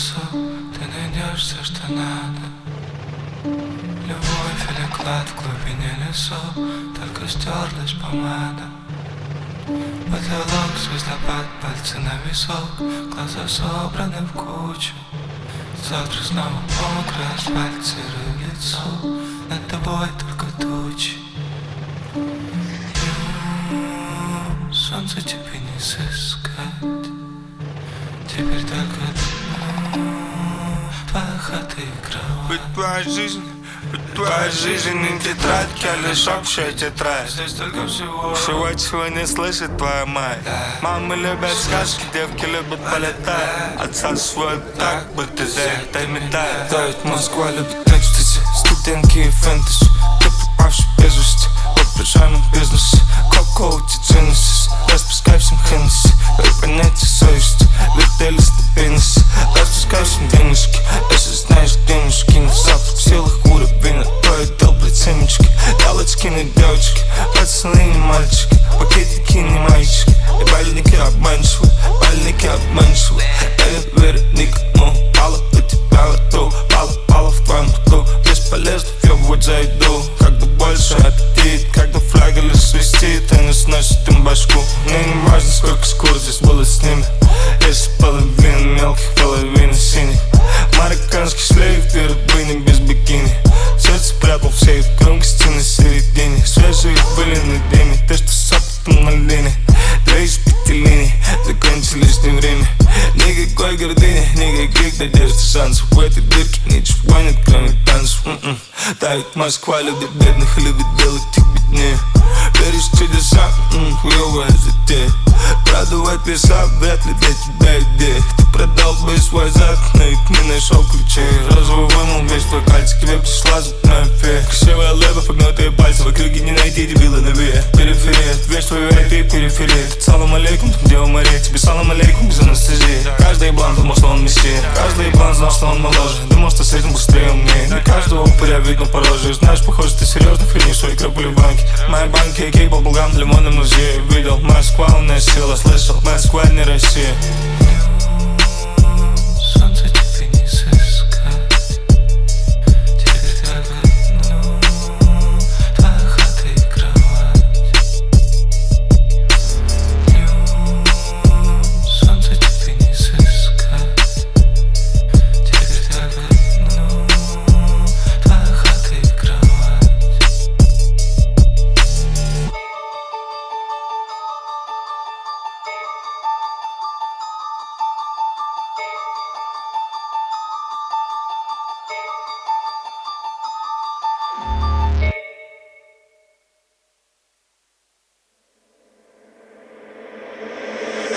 лицо, ты найдешь все, что надо. Любовь или клад в глубине лесов, только стерлась помада. Потолок, звездопад, пальцы на висок, глаза собраны в кучу. Завтра снова мокрый асфальт, серое лицо, над тобой только тучи. Солнце тебе не сыскать, теперь только твоя хата и кровать. Ведь твоя жизнь не тетрадь, а лишь общая тетрадь. Здесь только всего чего не слышит твоя мать. Мамы любят сказки, девки любят полетать. Отца свой так, будто это металл. Да, ведь Москва любит экстази, студентки и фэнтези. Ты попавший без вести в воображаемом бизнесе. Какого-то Genesis, распускай всем Хеннесси. Дай понятие совести, вертели стабильности. Распускай всем денежки, если знаешь денежки. На завтра в силах уровень, а то и долбать семечки. Галочки на девочки, пацаны не мальчики. Пакетики не мальчики, и бальники обманчивы. Бальники обманчивы, я не верю никому. Пала у тебя во рту, пала в твоем рту. Бесполезно въебывать зайду, когда больше аппетит. Когда флага лишь свистит, и не сносит им башку. Мне не важно, сколько скур здесь было с ними. Если половина мелких, половина синих. Марокканский шлейф, две рыбыни без бикини. Сердце прятал в сейф, громкости на середине. Свежие были на дыме, ты что с опытом на линии. 2 из 5 линий, закончились не время. Никакой гордыни, никаких надежд и шансов. В этой дырке ничего нет, кроме танцев. Да, ведь Москва любит бедных и любит делать их беднее. Веришь в чудеса, хуёвая затея. Продувать леса, вряд ли для тебя идея. Ты продал бы свой зад, но ведь не нашел ключей. Розовый вымыл весь твой пальцы, к тебе пришла зубная фея. Красивая лэба, погнутые пальцы, в округе не найти дебила на ве. Периферия, весь твой IP, периферия. Ты салам алейкум, там где у морей. Тебе салам алейкум без анестезии. Каждый еблан думал, что он мессия. Каждый еблан знал, что он моложе. Думал, что с этим быстрее умнее. Не каждого упыря видно по роже. Знаешь, похоже, ты серьезно хренишь, что игра были в банке. Мои банки, кейк, балбулгам, лимонным музее. Видел, Москва, у нас сила, слышал, Москва не Россия.